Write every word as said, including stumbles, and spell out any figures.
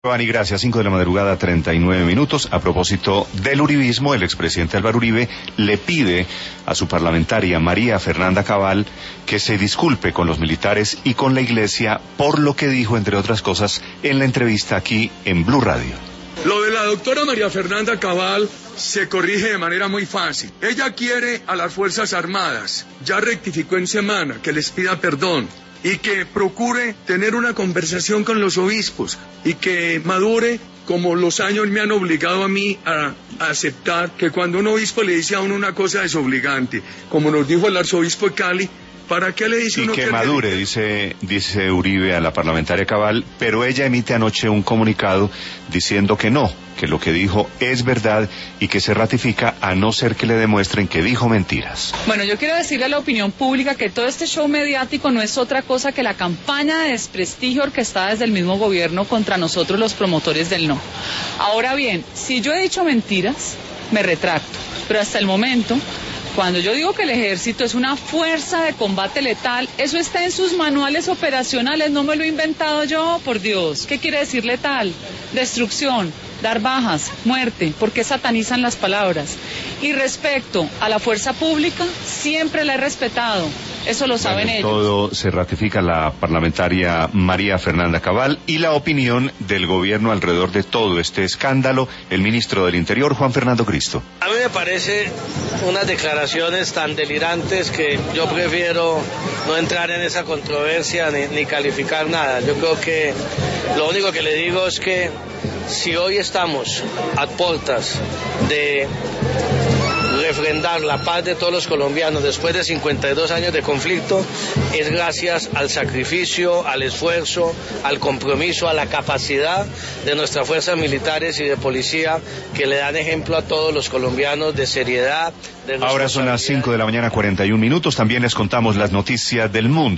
Giovanni, gracias. Cinco de la madrugada, treinta y nueve minutos. A propósito del uribismo, el expresidente Álvaro Uribe le pide a su parlamentaria María Fernanda Cabal que se disculpe con los militares y con la iglesia por lo que dijo, entre otras cosas, en la entrevista aquí en Blue Radio. Lo de la doctora María Fernanda Cabal se corrige de manera muy fácil. Ella quiere a las Fuerzas Armadas, ya rectificó en semana, que les pida perdón y que procure tener una conversación con los obispos y que madure, como los años me han obligado a mí a, a aceptar que cuando un obispo le dice a uno una cosa desobligante, como nos dijo el arzobispo de Cali, ¿para qué le dice y uno que, que madure, le... dice, dice Uribe a la parlamentaria Cabal, pero ella emite anoche un comunicado diciendo que no, que lo que dijo es verdad y que se ratifica a no ser que le demuestren que dijo mentiras. Bueno, yo quiero decirle a la opinión pública que todo este show mediático no es otra cosa que la campaña de desprestigio orquestada desde el mismo gobierno contra nosotros los promotores del no. Ahora bien, si yo he dicho mentiras, me retracto, pero hasta el momento... Cuando yo digo que el ejército es una fuerza de combate letal, eso está en sus manuales operacionales, no me lo he inventado yo, por Dios. ¿Qué quiere decir letal? Destrucción, dar bajas, muerte, ¿por qué satanizan las palabras? Y respecto a la fuerza pública, siempre la he respetado, eso lo saben bueno, ellos. Todo se ratifica la parlamentaria María Fernanda Cabal y la opinión del gobierno alrededor de todo este escándalo, el ministro del Interior, Juan Fernando Cristo. A mí me parece unas declaraciones tan delirantes que yo prefiero no entrar en esa controversia ni, ni calificar nada. Yo creo que lo único que le digo es que si hoy estamos a puertas de refrendar la paz de todos los colombianos después de cincuenta y dos años de conflicto, es gracias al sacrificio, al esfuerzo, al compromiso, a la capacidad de nuestras fuerzas militares y de policía que le dan ejemplo a todos los colombianos de seriedad. De Ahora son las cinco de la mañana, cuarenta y un minutos. También les contamos las noticias del mundo.